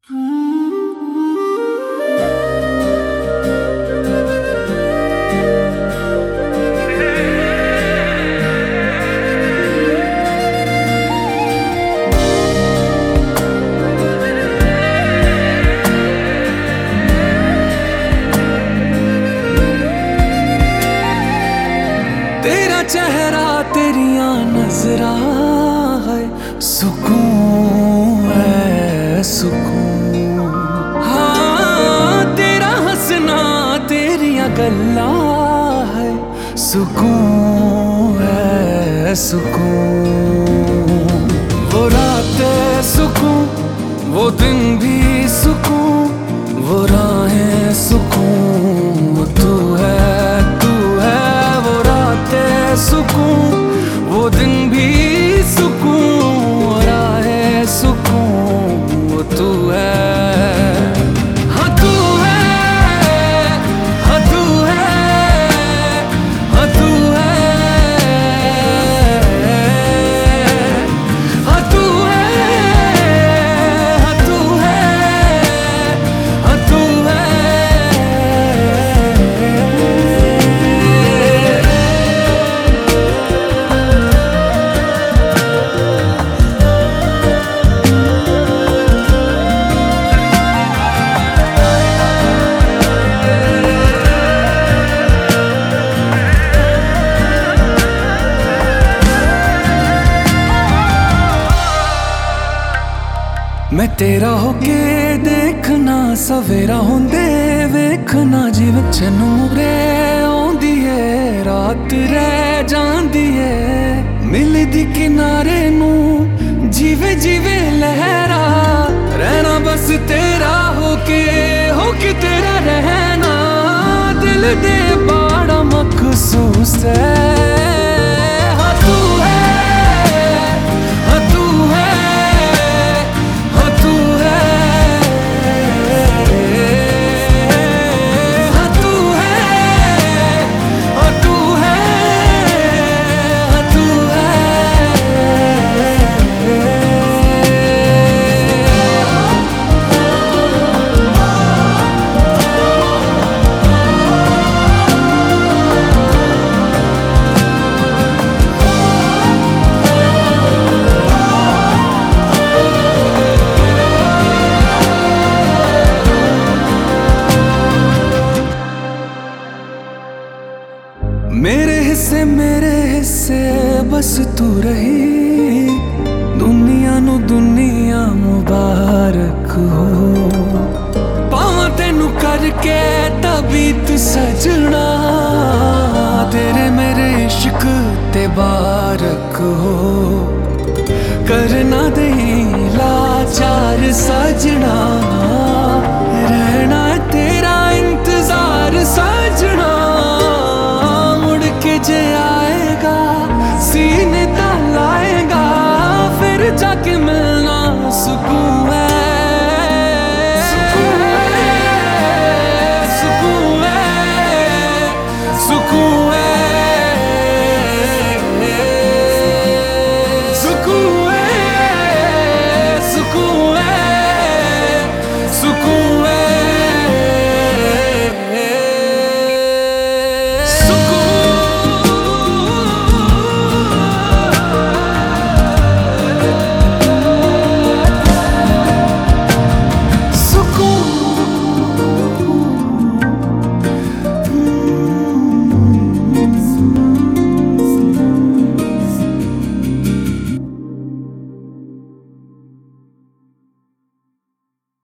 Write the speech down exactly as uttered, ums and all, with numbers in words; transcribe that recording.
तेरा चेहरा तेरिया नजरा है सुकून है सुकून। हाँ तेरा हंसना तेरिया गल्ला है सुकून है सुकून। वो रातें सुकून वो दिन भी सुकून वो राहें सुकून वो तू है तू है। वो रातें सुकून वो दिन भी सुकून वो राहें सुकून वो तू है। हाँ तू है हाँ तू है हाँ तू है हाँ तू है हाँ तू है हाँ तू है। मैं तेरा होके देखना सवेरा होंदे वेखना जिवें चनूरे आउंदी है रात रह जांदी है मिलदी किनारे नू जीवे जीवे लहरा रहना बस तेरा होके होके तेरा रहना दिल दे बड़ा मखसूस है। हाँ तू है हाँ तू है मेरे हिस्से मेरे हिस्से बस तू रही दुनिया नू दुनिया मुबारक हो। पावां तेनू करके तबीत सजना तेरे मेरे इश्क ते बारक हो। करना दे लाचार सजना